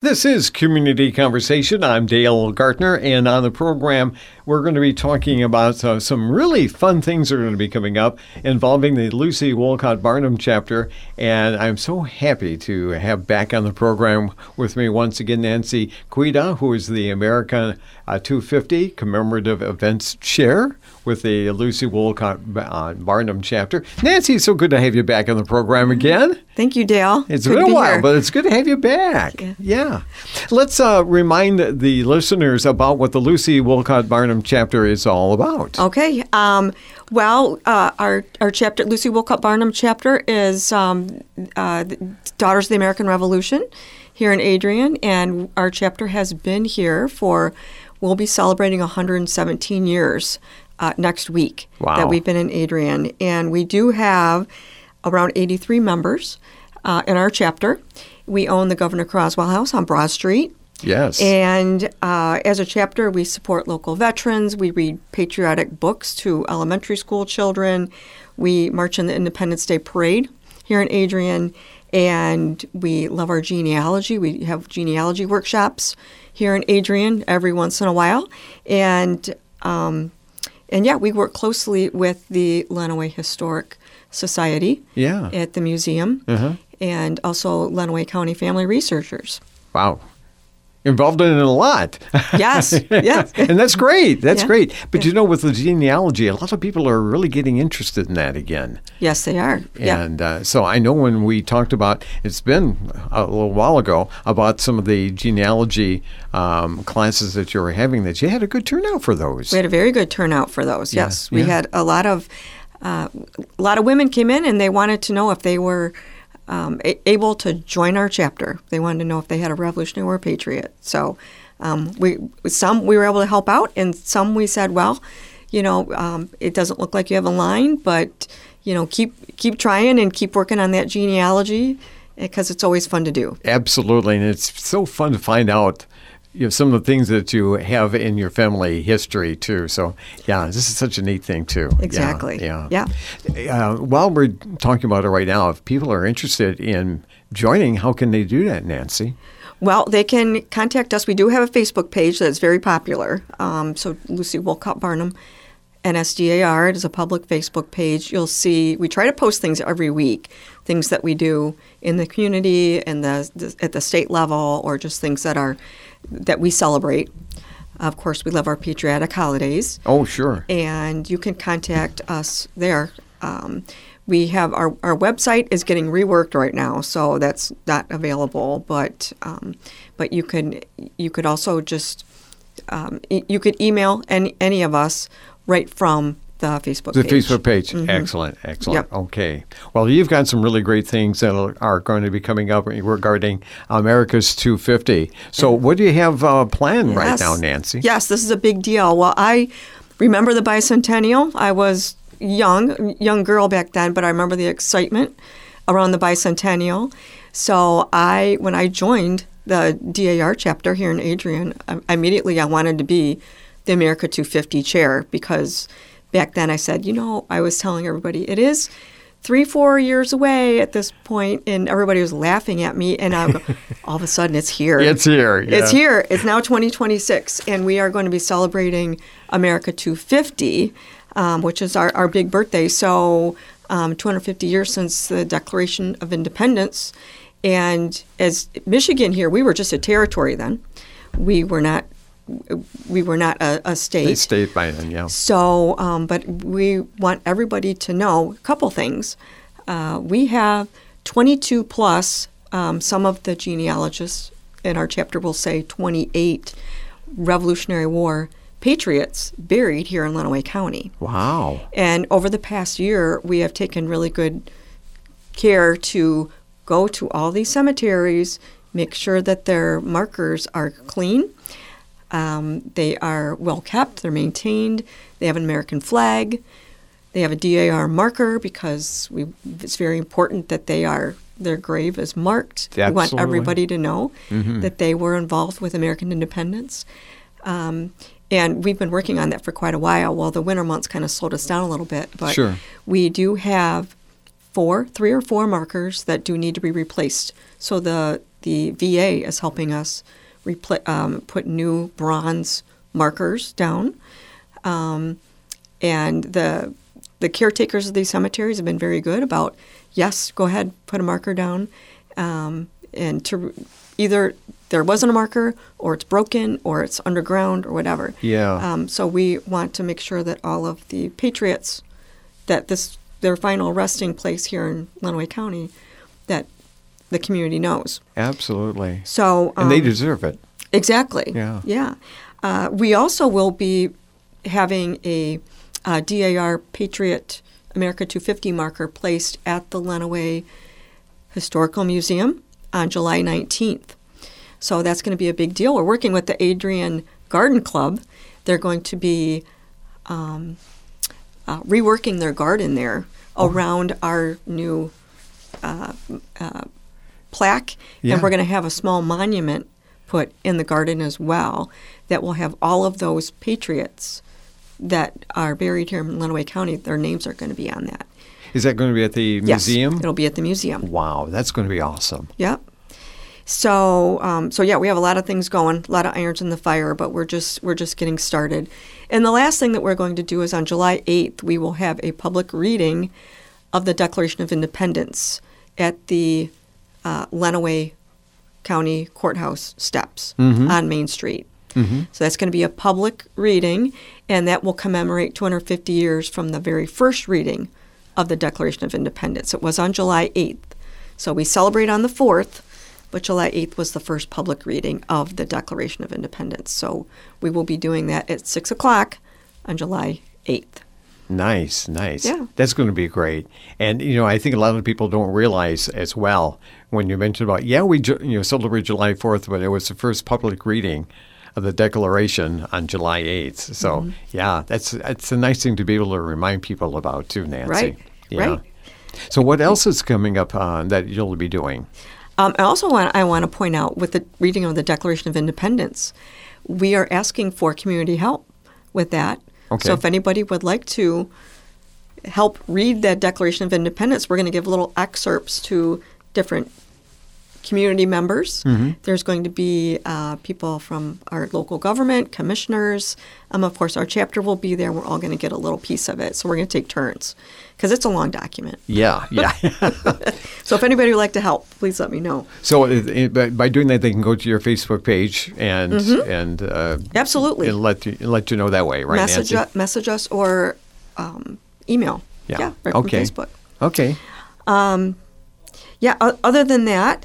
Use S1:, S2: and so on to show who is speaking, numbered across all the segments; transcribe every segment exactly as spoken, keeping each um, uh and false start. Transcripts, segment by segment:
S1: This is Community Conversation. I'm Dale Gartner, and on the program, we're going to be talking about uh, some really fun things that are going to be coming up involving the Lucy Wolcott Barnum chapter. And I'm so happy to have back on the program with me once again Nancy Quida, who is the American uh, two fifty Commemorative Events Chair with the Lucy Wolcott uh, Barnum chapter. Nancy, it's so good to have you back on the program again.
S2: Thank you, Dale.
S1: It's
S2: good
S1: been a while,
S2: here.
S1: but it's good to have you back.
S2: Yeah.
S1: yeah. Let's uh, remind the listeners about what the Lucy Wolcott Barnum chapter is all about.
S2: Okay. Um, well, uh, our our chapter, Lucy Wolcott Barnum chapter, is um, uh, Daughters of the American Revolution here in Adrian, and our chapter has been here for, we'll be celebrating one hundred seventeen years uh, next week
S1: wow.
S2: that we've been in Adrian. And we do have around eighty-three members uh, in our chapter. We own the Governor Croswell House on Broad Street.
S1: Yes.
S2: And uh, as a chapter, we support local veterans. We read patriotic books to elementary school children. We march in the Independence Day Parade here in Adrian. And we love our genealogy. We have genealogy workshops here in Adrian every once in a while. And, um, and yeah, we work closely with the Lenawee Historic Society
S1: yeah.
S2: at the museum.
S1: Uh-huh.
S2: And also Lenawee County Family Researchers.
S1: Wow. Involved in it a lot.
S2: Yes, yes.
S1: And that's great. That's
S2: yeah.
S1: great. But
S2: yeah.
S1: you know, with the genealogy, a lot of people are really getting interested in that again.
S2: Yes, they are.
S1: And
S2: yeah.
S1: uh, so I know when we talked about, it's been a little while ago, about some of the genealogy um, classes that you were having, that you had a good turnout for those.
S2: We had a very good turnout for those,
S1: yeah.
S2: yes. We
S1: yeah.
S2: had a lot of, uh, a lot of women came in and they wanted to know if they were Um, a- able to join our chapter. They wanted to know if they had a Revolutionary War patriot. So um, we some we were able to help out, and some we said, well, you know, um, it doesn't look like you have a line, but you know, keep keep trying and keep working on that genealogy, because it's always fun to do.
S1: Absolutely, and it's so fun to find out, you know, some of the things that you have in your family history too. So, yeah, this is such a neat thing too.
S2: Exactly.
S1: Yeah.
S2: Yeah.
S1: yeah. Uh, while we're talking about it right now, if people are interested in joining, how can they do that, Nancy?
S2: Well, they can contact us. We do have a Facebook page that's very popular. Um, so Lucy Wolcott Barnum, N S D A R. It is a public Facebook page. You'll see we try to post things every week, things that we do in the community and the, the at the state level, or just things that are that we celebrate. Of course, we love our patriotic holidays.
S1: Oh, sure.
S2: And you can contact us there. Um, we have our, our website is getting reworked right now, so that's not available. But um, but you can you could also just um, e- you could email any any of us right from the Facebook
S1: the
S2: page.
S1: The Facebook page.
S2: Mm-hmm.
S1: Excellent. Excellent.
S2: Yep.
S1: Okay. Well, you've got some really great things that are going to be coming up regarding America's two fifty. So what do you have uh, planned
S2: yes.
S1: right now, Nancy?
S2: Yes, this is a big deal. Well, I remember the bicentennial. I was young, young girl back then, but I remember the excitement around the bicentennial. So I, when I joined the D A R chapter here in Adrian, I, immediately I wanted to be the America two fifty chair, because back then I said, you know, I was telling everybody it is three, four years away at this point, and everybody was laughing at me, and I go, all of a sudden it's here.
S1: It's here. Yeah.
S2: It's here. It's now twenty twenty-six, and we are going to be celebrating America two fifty, um, which is our, our big birthday. So um, two hundred fifty years since the Declaration of Independence. And as Michigan here, we were just a territory then. We were not We were not a, a state.
S1: They state by then, yeah.
S2: So, um, but we want everybody to know a couple things. Uh, we have twenty-two plus, um, some of the genealogists in our chapter will say twenty-eight Revolutionary War patriots buried here in Lenawee County.
S1: Wow.
S2: And over the past year, we have taken really good care to go to all these cemeteries, make sure that their markers are clean. Um, they are well kept, they're maintained, they have an American flag, they have a D A R marker, because we, it's very important that they are their grave is marked.
S1: Absolutely.
S2: We want everybody to know
S1: mm-hmm.
S2: that they were involved with American independence. Um, and we've been working on that for quite a while. Well, the winter months kind of slowed us down a little bit, but
S1: sure.
S2: we do have four, three or four markers that do need to be replaced. So the the V A is helping us repl- um, put new bronze markers down. Um, and the the caretakers of these cemeteries have been very good about, yes, go ahead, put a marker down. Um, and to either there wasn't a marker, or it's broken, or it's underground, or whatever.
S1: Yeah.
S2: Um, so we want to make sure that all of the patriots, that this their final resting place here in Lenawee County, that the community knows.
S1: Absolutely.
S2: So um,
S1: and they deserve it.
S2: Exactly.
S1: Yeah.
S2: Yeah. Uh, we also will be having a, a D A R Patriot America two fifty marker placed at the Lenawee Historical Museum on July nineteenth. So that's going to be a big deal. We're working with the Adrian Garden Club. They're going to be um, uh, reworking their garden there oh. around our new uh, uh, plaque.
S1: Yeah.
S2: And we're going to have a small monument put in the garden as well that will have all of those patriots that are buried here in Lenawee County. Their names are going to be on that.
S1: Is that going to be at the
S2: Yes,
S1: museum?
S2: It'll be at the museum.
S1: Wow, that's going to be awesome.
S2: Yep. So, um, so yeah, we have a lot of things going, a lot of irons in the fire, but we're just we're just getting started. And the last thing that we're going to do is on July eighth, we will have a public reading of the Declaration of Independence at the uh, Lenawee County Courthouse steps
S1: mm-hmm.
S2: on Main Street.
S1: Mm-hmm.
S2: So that's going to be a public reading, and that will commemorate two hundred fifty years from the very first reading of the Declaration of Independence. It was on July eighth. So we celebrate on the fourth, but July eighth was the first public reading of the Declaration of Independence. So we will be doing that at six o'clock on July eighth.
S1: Nice, nice.
S2: Yeah.
S1: That's going to be great. And, you know, I think a lot of people don't realize as well when you mentioned about, yeah, we ju- you know celebrate July fourth, but it was the first public reading of the Declaration on July eighth. So, mm-hmm. yeah, that's that's a nice thing to be able to remind people about, too, Nancy.
S2: Right,
S1: yeah.
S2: right.
S1: So what else is coming up uh, that you'll be doing?
S2: Um, I also want I want to point out with the reading of the Declaration of Independence, we are asking for community help with that.
S1: Okay.
S2: So if anybody would like to help read that Declaration of Independence, we're going to give little excerpts to different community members.
S1: Mm-hmm.
S2: There's going to be uh, people from our local government, commissioners. Um, of course, our chapter will be there. We're all going to get a little piece of it. So we're going to take turns because it's a long document.
S1: Yeah, yeah.
S2: So if anybody would like to help, please let me know.
S1: So it, it, by- by doing that, they can go to your Facebook page and
S2: Mm-hmm.
S1: and uh,
S2: Absolutely.
S1: and let you let you know that way, right,
S2: message,
S1: Nancy?
S2: u- message us or um, email.
S1: Yeah.
S2: right
S1: Okay.
S2: from Facebook.
S1: Okay.
S2: Yeah, o- other than that,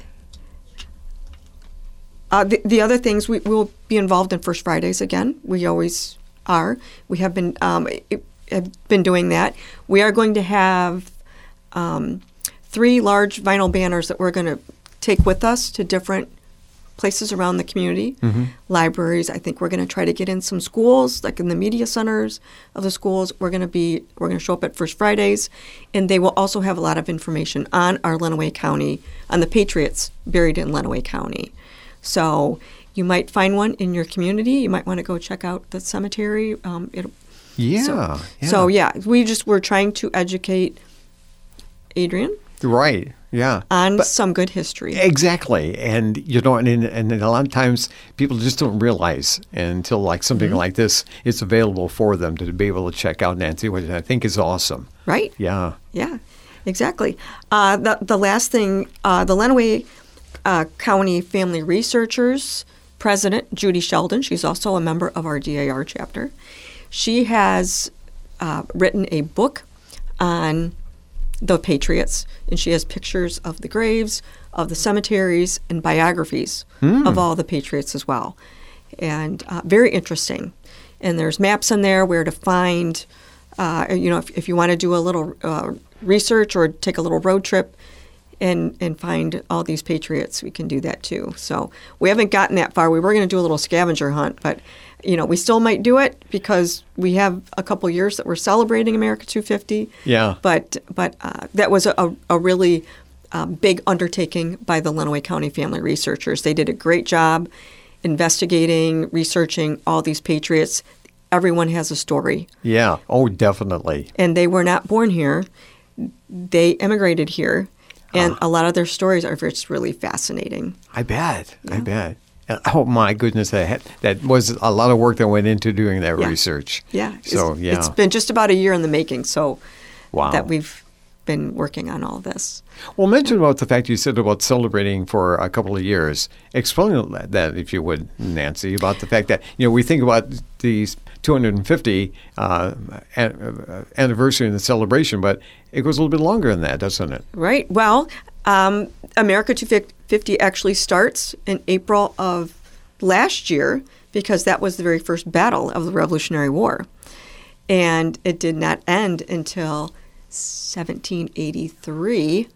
S2: uh, the, the other things, we will be involved in First Fridays again. We always are. We have been um, have been doing that. We are going to have um, three large vinyl banners that we're going to take with us to different places around the community,
S1: Mm-hmm.
S2: libraries. I think we're going to try to get in some schools, like in the media centers of the schools. We're going to be we're going to show up at First Fridays, and they will also have a lot of information on our Lenawee County, on the Patriots buried in Lenawee County. So you might find one in your community. You might want to go check out the cemetery. Um, it,
S1: Yeah,
S2: so,
S1: yeah.
S2: so yeah, we just we're trying to educate Adrian
S1: Right. Yeah.
S2: on some good history.
S1: Exactly. And, you know, and, and a lot of times people just don't realize until like something
S2: Mm-hmm.
S1: like this is available for them to be able to check out, Nancy, which I think is awesome.
S2: Right?
S1: Yeah.
S2: Yeah, exactly. Uh, the, the last thing, uh, the Lenawee uh, County Family Researchers President, Judy Sheldon, she's also a member of our D A R chapter. She has uh, written a book on the Patriots, and she has pictures of the graves, of the cemeteries, and biographies
S1: Mm.
S2: of all the Patriots as well. And uh, very interesting. And there's maps in there where to find, uh, you know, if, if you want to do a little uh, research or take a little road trip and and find all these Patriots, we can do that too. So we haven't gotten that far. We were going to do a little scavenger hunt, but, you know, we still might do it because we have a couple years that we're celebrating America two fifty.
S1: Yeah.
S2: But but uh, that was a, a really um, big undertaking by the Lenawee County Family Researchers. They did a great job investigating, researching all these Patriots. Everyone has a story.
S1: Yeah. Oh, definitely.
S2: And they were not born here. They immigrated here. And
S1: Uh,
S2: a lot of their stories are just really fascinating.
S1: I bet. I
S2: Yeah.
S1: bet. Uh, Oh my goodness, that had- that was a lot of work that went into doing that
S2: Yeah.
S1: research.
S2: Yeah.
S1: So
S2: it's,
S1: yeah.
S2: It's been just about a year in the making, so
S1: Wow.
S2: that we've been working on all this.
S1: Well, mention about the fact you said about celebrating for a couple of years. Explain that, that, if you would, Nancy, about the fact that, you know, we think about these two hundred fifty uh, an- anniversary and the celebration, but it goes a little bit longer than that, doesn't it?
S2: Right. Well, um, America two fifty actually starts in April of last year because that was the very first battle of the Revolutionary War. And it did not end until seventeen eighty-three.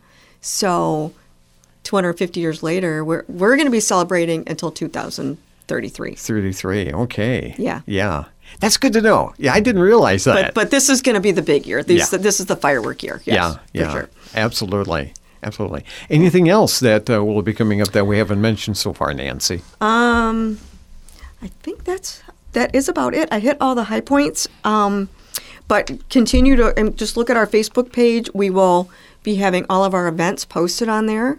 S2: So two hundred fifty years later, we're, we're going to be celebrating until two thousand thirty-tee.
S1: thirty-three. Okay.
S2: Yeah.
S1: Yeah. That's good to know. Yeah, I didn't realize that.
S2: But, but this is going to be the big year. This,
S1: Yeah.
S2: this is the firework year. Yes,
S1: yeah.
S2: for
S1: Yeah.
S2: sure.
S1: Absolutely. Absolutely. Anything else that uh, will be coming up that we haven't mentioned so far, Nancy?
S2: Um, I think that's that is about it. I hit all the high points. Um, but continue to and just look at our Facebook page. We will be having all of our events posted on there.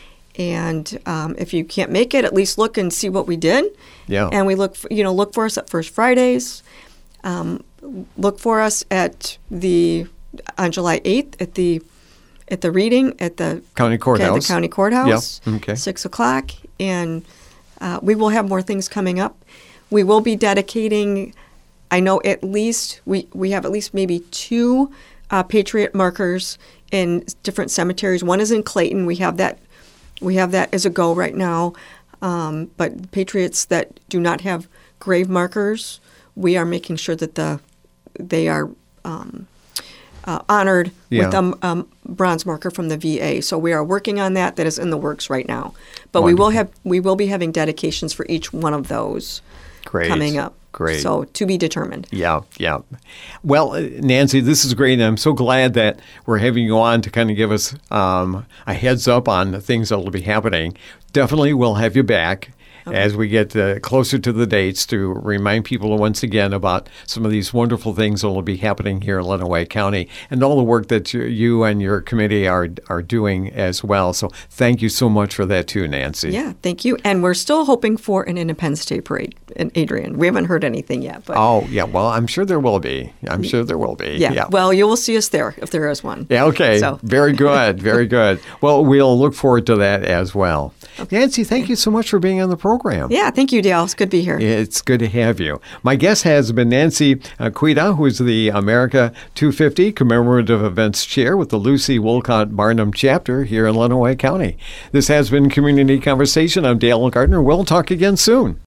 S2: And um, if you can't make it, at least look and see what we did.
S1: Yeah.
S2: And we look, for, you know, look for us at First Fridays. Um, look for us at the on July eighth at the at the reading at the
S1: County
S2: at
S1: Courthouse.
S2: the county courthouse.
S1: Yep. Okay.
S2: Six o'clock, and uh, we will have more things coming up. We will be dedicating. I know at least we we have at least maybe two uh, Patriot markers in different cemeteries. One is in Clayton. We have that. We have that as a go right now. Um, but Patriots that do not have grave markers, we are making sure that the they are um, uh, honored
S1: Yeah.
S2: with a um, bronze marker from the V A. So we are working on that. That is in the works right now. But we will have we will be having dedications for each one of those
S1: Great.
S2: coming up.
S1: Great.
S2: So to be determined.
S1: Yeah, yeah. Well, uh, Nancy, this is great. And I'm so glad that we're having you on to kind of give us um, a heads up on the things that will be happening. Definitely we'll have you back as we get uh, closer to the dates to remind people once again about some of these wonderful things that will be happening here in Lenawee County and all the work that you, you and your committee are are doing as well. So thank you so much for that too, Nancy.
S2: Yeah, thank you. And we're still hoping for an Independence Day parade in Adrian. We haven't heard anything yet. But
S1: Oh, yeah. Well, I'm sure there will be. I'm sure there will be.
S2: yeah. Well, you will see us there if there is one.
S1: Yeah, okay.
S2: So.
S1: Very good. Very good. Well, we'll look forward to that as well. Nancy, thank you so much for being on the program.
S2: Yeah, thank you, Dale. It's good to be here.
S1: It's good to have you. My guest has been Nancy uh, Quita, who is the America two fifty Commemorative Events Chair with the Lucy Wolcott Barnum chapter here in Lenawee County. This has been Community Conversation. I'm Dale Gardner. We'll talk again soon.